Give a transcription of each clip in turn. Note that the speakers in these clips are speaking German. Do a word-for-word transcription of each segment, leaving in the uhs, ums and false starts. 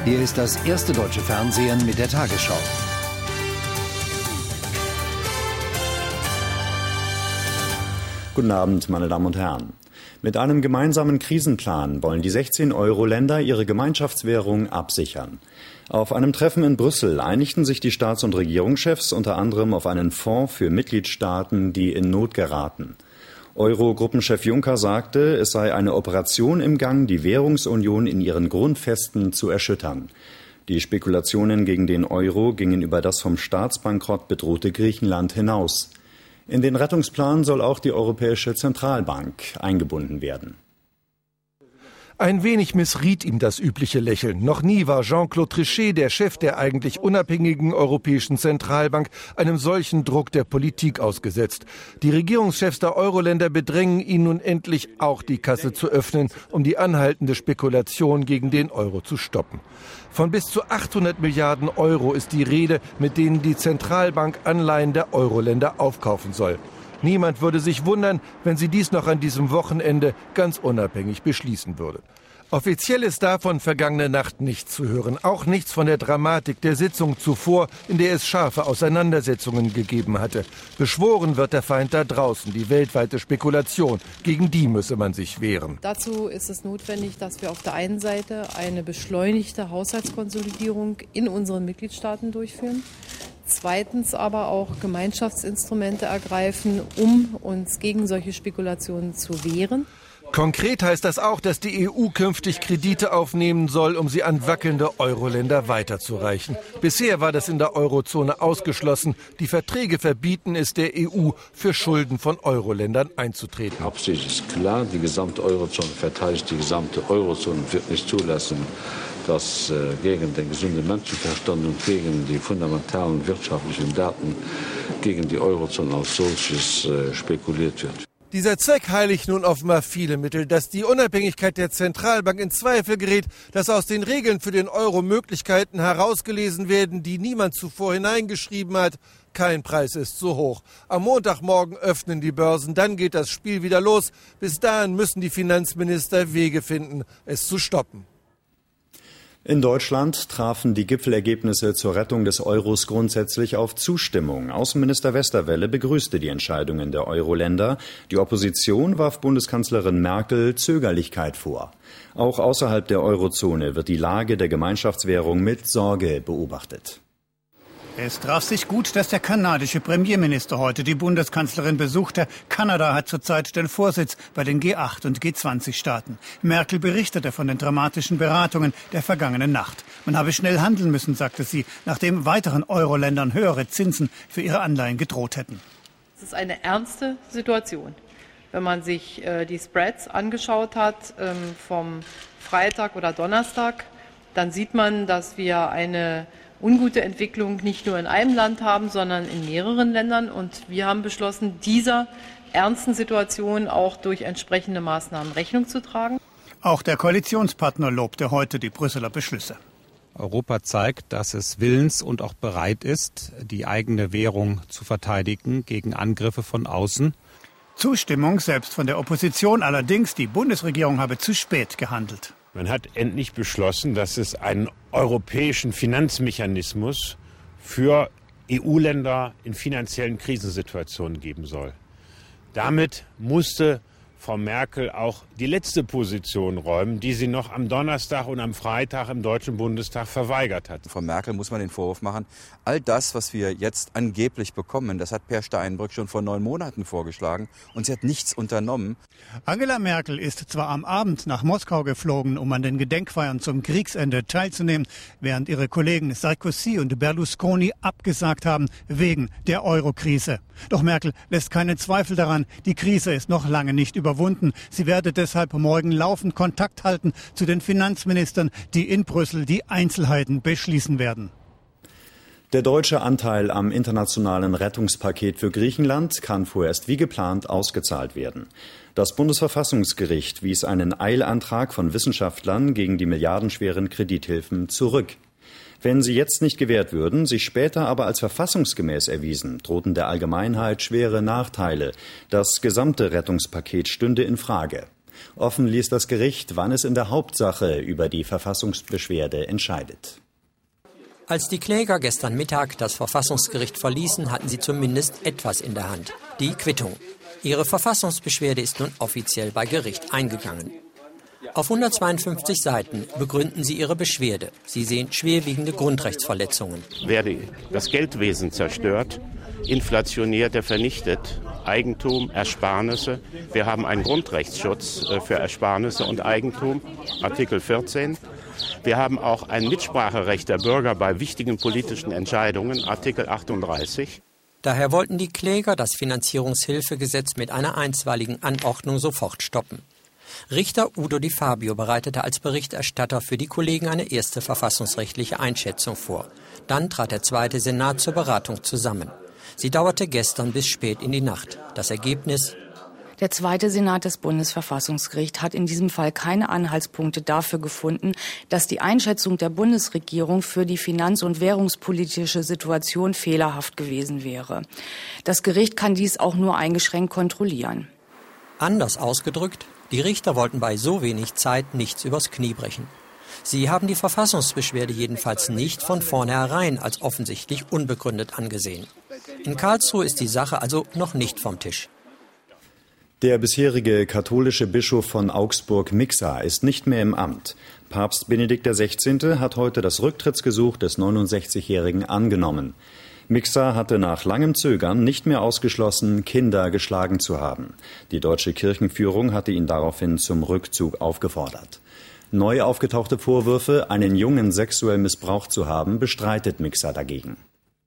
Hier ist das erste deutsche Fernsehen mit der Tagesschau. Guten Abend, meine Damen und Herren. Mit einem gemeinsamen Krisenplan wollen die sechzehn Euro-Länder ihre Gemeinschaftswährung absichern. Auf einem Treffen in Brüssel einigten sich die Staats- und Regierungschefs unter anderem auf einen Fonds für Mitgliedstaaten, die in Not geraten. Euro-Gruppenchef Juncker sagte, es sei eine Operation im Gang, die Währungsunion in ihren Grundfesten zu erschüttern. Die Spekulationen gegen den Euro gingen über das vom Staatsbankrott bedrohte Griechenland hinaus. In den Rettungsplan soll auch die Europäische Zentralbank eingebunden werden. Ein wenig missriet ihm das übliche Lächeln. Noch nie war Jean-Claude Trichet, der Chef der eigentlich unabhängigen Europäischen Zentralbank, einem solchen Druck der Politik ausgesetzt. Die Regierungschefs der Euro-Länder bedrängen ihn nun endlich auch die Kasse zu öffnen, um die anhaltende Spekulation gegen den Euro zu stoppen. Von bis zu achthundert Milliarden Euro ist die Rede, mit denen die Zentralbank Anleihen der Euro-Länder aufkaufen soll. Niemand würde sich wundern, wenn sie dies noch an diesem Wochenende ganz unabhängig beschließen würde. Offiziell ist davon vergangene Nacht nichts zu hören, auch nichts von der Dramatik der Sitzung zuvor, in der es scharfe Auseinandersetzungen gegeben hatte. Beschworen wird der Feind da draußen, die weltweite Spekulation. Gegen die müsse man sich wehren. Dazu ist es notwendig, dass wir auf der einen Seite eine beschleunigte Haushaltskonsolidierung in unseren Mitgliedstaaten durchführen. Zweitens aber auch Gemeinschaftsinstrumente ergreifen, um uns gegen solche Spekulationen zu wehren. Konkret heißt das auch, dass die E U künftig Kredite aufnehmen soll, um sie an wackelnde Euro-Länder weiterzureichen. Bisher war das in der Eurozone ausgeschlossen. Die Verträge verbieten es der E U, für Schulden von Euro-Ländern einzutreten. Die Absicht ist klar, die gesamte Eurozone verteidigt die gesamte Eurozone, wird nicht zulassen, dass äh, gegen den gesunden Menschenverstand und gegen die fundamentalen wirtschaftlichen Daten gegen die Eurozone als solches äh, spekuliert wird. Dieser Zweck heiligt nun offenbar viele Mittel. Dass die Unabhängigkeit der Zentralbank in Zweifel gerät, dass aus den Regeln für den Euro Möglichkeiten herausgelesen werden, die niemand zuvor hineingeschrieben hat. Kein Preis ist so hoch. Am Montagmorgen öffnen die Börsen, dann geht das Spiel wieder los. Bis dahin müssen die Finanzminister Wege finden, es zu stoppen. In Deutschland trafen die Gipfelergebnisse zur Rettung des Euros grundsätzlich auf Zustimmung. Außenminister Westerwelle begrüßte die Entscheidungen der Euro-Länder. Die Opposition warf Bundeskanzlerin Merkel Zögerlichkeit vor. Auch außerhalb der Eurozone wird die Lage der Gemeinschaftswährung mit Sorge beobachtet. Es traf sich gut, dass der kanadische Premierminister heute die Bundeskanzlerin besuchte. Kanada hat zurzeit den Vorsitz bei den G acht und G zwanzig Staaten. Merkel berichtete von den dramatischen Beratungen der vergangenen Nacht. Man habe schnell handeln müssen, sagte sie, nachdem weiteren Euro-Ländern höhere Zinsen für ihre Anleihen gedroht hätten. Es ist eine ernste Situation. Wenn man sich äh, die Spreads angeschaut hat ähm, vom Freitag oder Donnerstag, dann sieht man, dass wir eine ungute Entwicklung nicht nur in einem Land haben, sondern in mehreren Ländern. Und wir haben beschlossen, dieser ernsten Situation auch durch entsprechende Maßnahmen Rechnung zu tragen. Auch der Koalitionspartner lobte heute die Brüsseler Beschlüsse. Europa zeigt, dass es willens und auch bereit ist, die eigene Währung zu verteidigen gegen Angriffe von außen. Zustimmung selbst von der Opposition, allerdings die Bundesregierung habe zu spät gehandelt. Man hat endlich beschlossen, dass es einen europäischen Finanzmechanismus für E U-Länder in finanziellen Krisensituationen geben soll. Damit musste Frau Merkel auch die letzte Position räumen, die sie noch am Donnerstag und am Freitag im Deutschen Bundestag verweigert hat. Frau Merkel muss man den Vorwurf machen, all das, was wir jetzt angeblich bekommen, das hat Per Steinbrück schon vor neun Monaten vorgeschlagen und sie hat nichts unternommen. Angela Merkel ist zwar am Abend nach Moskau geflogen, um an den Gedenkfeiern zum Kriegsende teilzunehmen, während ihre Kollegen Sarkozy und Berlusconi abgesagt haben wegen der Euro-Krise. Doch Merkel lässt keinen Zweifel daran, die Krise ist noch lange nicht überwunden. Sie werde deshalb morgen laufend Kontakt halten zu den Finanzministern, die in Brüssel die Einzelheiten beschließen werden. Der deutsche Anteil am internationalen Rettungspaket für Griechenland kann vorerst wie geplant ausgezahlt werden. Das Bundesverfassungsgericht wies einen Eilantrag von Wissenschaftlern gegen die milliardenschweren Kredithilfen zurück. Wenn sie jetzt nicht gewährt würden, sich später aber als verfassungsgemäß erwiesen, drohten der Allgemeinheit schwere Nachteile. Das gesamte Rettungspaket stünde in Frage. Offen ließ das Gericht, wann es in der Hauptsache über die Verfassungsbeschwerde entscheidet. Als die Kläger gestern Mittag das Verfassungsgericht verließen, hatten sie zumindest etwas in der Hand: die Quittung. Ihre Verfassungsbeschwerde ist nun offiziell bei Gericht eingegangen. Auf hundertzweiundfünfzig Seiten begründen sie ihre Beschwerde. Sie sehen schwerwiegende Grundrechtsverletzungen. Werde das Geldwesen zerstört, inflationiert, vernichtet, Eigentum, Ersparnisse. Wir haben einen Grundrechtsschutz für Ersparnisse und Eigentum, Artikel vierzehn. Wir haben auch ein Mitspracherecht der Bürger bei wichtigen politischen Entscheidungen, Artikel achtunddreißig. Daher wollten die Kläger das Finanzierungshilfegesetz mit einer einstweiligen Anordnung sofort stoppen. Richter Udo Di Fabio bereitete als Berichterstatter für die Kollegen eine erste verfassungsrechtliche Einschätzung vor. Dann trat der zweite Senat zur Beratung zusammen. Sie dauerte gestern bis spät in die Nacht. Das Ergebnis: Der zweite Senat des Bundesverfassungsgerichts hat in diesem Fall keine Anhaltspunkte dafür gefunden, dass die Einschätzung der Bundesregierung für die finanz- und währungspolitische Situation fehlerhaft gewesen wäre. Das Gericht kann dies auch nur eingeschränkt kontrollieren. Anders ausgedrückt: Die Richter wollten bei so wenig Zeit nichts übers Knie brechen. Sie haben die Verfassungsbeschwerde jedenfalls nicht von vornherein als offensichtlich unbegründet angesehen. In Karlsruhe ist die Sache also noch nicht vom Tisch. Der bisherige katholische Bischof von Augsburg Mixer ist nicht mehr im Amt. Papst Benedikt der Sechzehnte hat heute das Rücktrittsgesuch des neunundsechzigjährigen angenommen. Mixer hatte nach langem Zögern nicht mehr ausgeschlossen, Kinder geschlagen zu haben. Die deutsche Kirchenführung hatte ihn daraufhin zum Rückzug aufgefordert. Neu aufgetauchte Vorwürfe, einen Jungen sexuell missbraucht zu haben, bestreitet Mixer dagegen.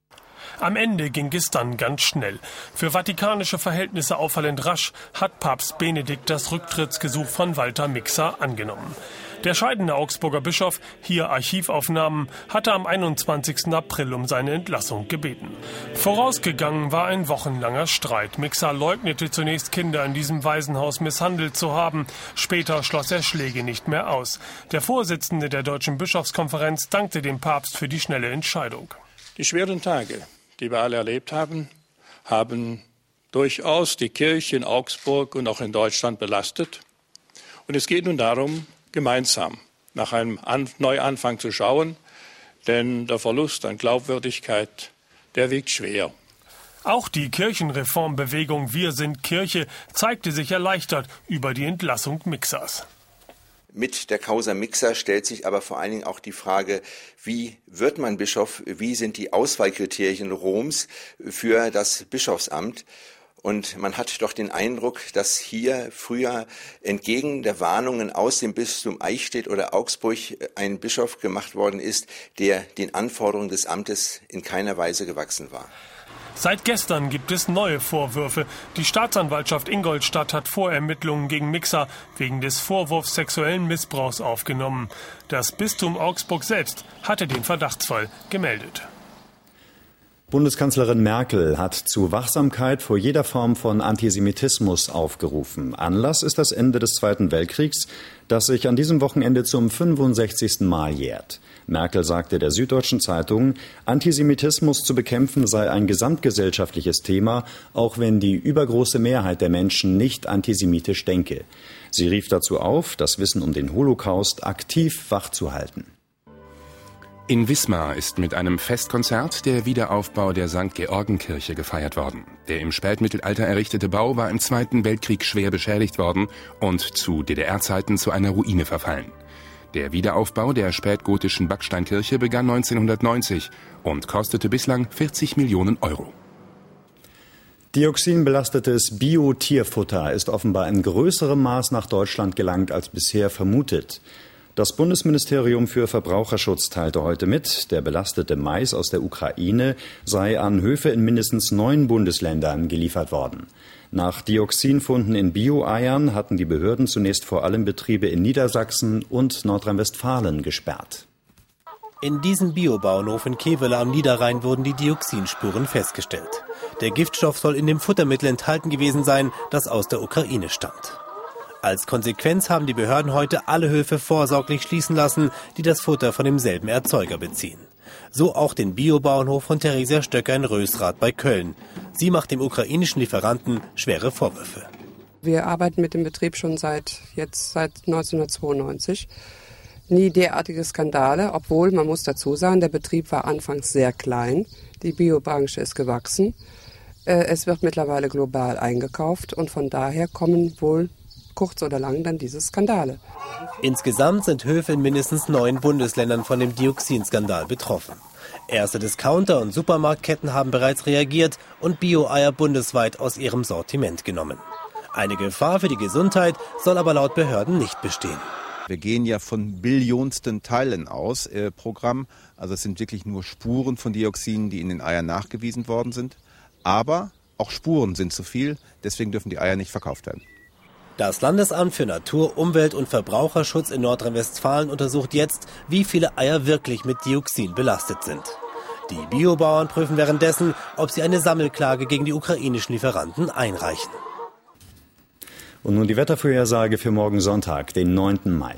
Am Ende ging es dann ganz schnell. Für vatikanische Verhältnisse auffallend rasch hat Papst Benedikt das Rücktrittsgesuch von Walter Mixer angenommen. Der scheidende Augsburger Bischof, hier Archivaufnahmen, hatte am einundzwanzigsten April um seine Entlassung gebeten. Vorausgegangen war ein wochenlanger Streit. Mixer leugnete zunächst, Kinder in diesem Waisenhaus misshandelt zu haben. Später schloss er Schläge nicht mehr aus. Der Vorsitzende der Deutschen Bischofskonferenz dankte dem Papst für die schnelle Entscheidung. Die schweren Tage, die wir alle erlebt haben, haben durchaus die Kirche in Augsburg und auch in Deutschland belastet. Und es geht nun darum, gemeinsam nach einem An- Neuanfang zu schauen, denn der Verlust an Glaubwürdigkeit, der wiegt schwer. Auch die Kirchenreformbewegung Wir sind Kirche zeigte sich erleichtert über die Entlassung Mixers. Mit der Causa Mixer stellt sich aber vor allen Dingen auch die Frage, wie wird man Bischof, wie sind die Auswahlkriterien Roms für das Bischofsamt? Und man hat doch den Eindruck, dass hier früher entgegen der Warnungen aus dem Bistum Eichstätt oder Augsburg ein Bischof gemacht worden ist, der den Anforderungen des Amtes in keiner Weise gewachsen war. Seit gestern gibt es neue Vorwürfe. Die Staatsanwaltschaft Ingolstadt hat Vorermittlungen gegen Mixer wegen des Vorwurfs sexuellen Missbrauchs aufgenommen. Das Bistum Augsburg selbst hatte den Verdachtsfall gemeldet. Bundeskanzlerin Merkel hat zu Wachsamkeit vor jeder Form von Antisemitismus aufgerufen. Anlass ist das Ende des Zweiten Weltkriegs, das sich an diesem Wochenende zum fünfundsechzigsten Mal jährt. Merkel sagte der Süddeutschen Zeitung, Antisemitismus zu bekämpfen sei ein gesamtgesellschaftliches Thema, auch wenn die übergroße Mehrheit der Menschen nicht antisemitisch denke. Sie rief dazu auf, das Wissen um den Holocaust aktiv wachzuhalten. In Wismar ist mit einem Festkonzert der Wiederaufbau der Sankt Georgenkirche gefeiert worden. Der im Spätmittelalter errichtete Bau war im Zweiten Weltkrieg schwer beschädigt worden und zu D D R-Zeiten zu einer Ruine verfallen. Der Wiederaufbau der spätgotischen Backsteinkirche begann neunzehnhundertneunzig und kostete bislang vierzig Millionen Euro. Dioxinbelastetes Bio-Tierfutter ist offenbar in größerem Maß nach Deutschland gelangt als bisher vermutet. Das Bundesministerium für Verbraucherschutz teilte heute mit, der belastete Mais aus der Ukraine sei an Höfe in mindestens neun Bundesländern geliefert worden. Nach Dioxinfunden in Bio-Eiern hatten die Behörden zunächst vor allem Betriebe in Niedersachsen und Nordrhein-Westfalen gesperrt. In diesem Biobauernhof in Kevele am Niederrhein wurden die Dioxinspuren festgestellt. Der Giftstoff soll in dem Futtermittel enthalten gewesen sein, das aus der Ukraine stammt. Als Konsequenz haben die Behörden heute alle Höfe vorsorglich schließen lassen, die das Futter von demselben Erzeuger beziehen. So auch den Biobauernhof von Theresia Stöcker in Rösrath bei Köln. Sie macht dem ukrainischen Lieferanten schwere Vorwürfe. Wir arbeiten mit dem Betrieb schon seit jetzt seit neunzehnhundertzweiundneunzig. Nie derartige Skandale, obwohl, man muss dazu sagen, der Betrieb war anfangs sehr klein. Die Biobranche ist gewachsen. Es wird mittlerweile global eingekauft und von daher kommen wohl kurz oder lang dann diese Skandale. Insgesamt sind Höfe in mindestens neun Bundesländern von dem Dioxinskandal betroffen. Erste Discounter und Supermarktketten haben bereits reagiert und Bio-Eier bundesweit aus ihrem Sortiment genommen. Eine Gefahr für die Gesundheit soll aber laut Behörden nicht bestehen. Wir gehen ja von billionsten Teilen aus äh, Programm. Also es sind wirklich nur Spuren von Dioxinen, die in den Eiern nachgewiesen worden sind. Aber auch Spuren sind zu viel, deswegen dürfen die Eier nicht verkauft werden. Das Landesamt für Natur, Umwelt und Verbraucherschutz in Nordrhein-Westfalen untersucht jetzt, wie viele Eier wirklich mit Dioxin belastet sind. Die Biobauern prüfen währenddessen, ob sie eine Sammelklage gegen die ukrainischen Lieferanten einreichen. Und nun die Wettervorhersage für morgen Sonntag, den neunten Mai.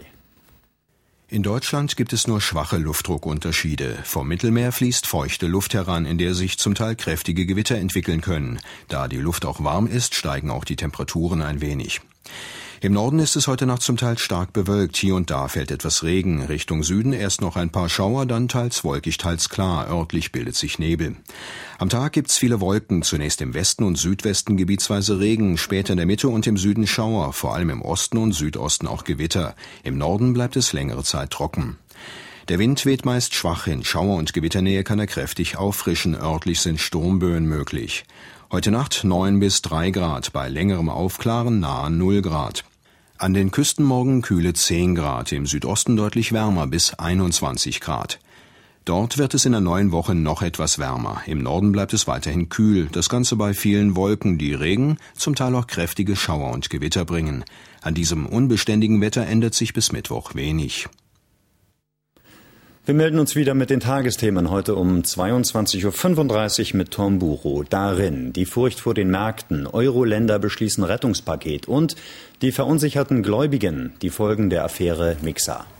In Deutschland gibt es nur schwache Luftdruckunterschiede. Vom Mittelmeer fließt feuchte Luft heran, in der sich zum Teil kräftige Gewitter entwickeln können. Da die Luft auch warm ist, steigen auch die Temperaturen ein wenig. Im Norden ist es heute Nacht zum Teil stark bewölkt. Hier und da fällt etwas Regen. Richtung Süden erst noch ein paar Schauer, dann teils wolkig, teils klar. Örtlich bildet sich Nebel. Am Tag gibt's viele Wolken. Zunächst im Westen und Südwesten gebietsweise Regen, später in der Mitte und im Süden Schauer. Vor allem im Osten und Südosten auch Gewitter. Im Norden bleibt es längere Zeit trocken. Der Wind weht meist schwach. In Schauer- und Gewitternähe kann er kräftig auffrischen. Örtlich sind Sturmböen möglich. Heute Nacht neun bis drei Grad, bei längerem Aufklaren nahe null Grad. An den Küsten morgen kühle zehn Grad, im Südosten deutlich wärmer bis einundzwanzig Grad. Dort wird es in der neuen Woche noch etwas wärmer. Im Norden bleibt es weiterhin kühl, das Ganze bei vielen Wolken, die Regen, zum Teil auch kräftige Schauer und Gewitter bringen. An diesem unbeständigen Wetter ändert sich bis Mittwoch wenig. Wir melden uns wieder mit den Tagesthemen heute um zweiundzwanzig Uhr fünfunddreißig mit Tom Buro. Darin die Furcht vor den Märkten, Euro-Länder beschließen Rettungspaket und die verunsicherten Gläubigen, die Folgen der Affäre Mixa.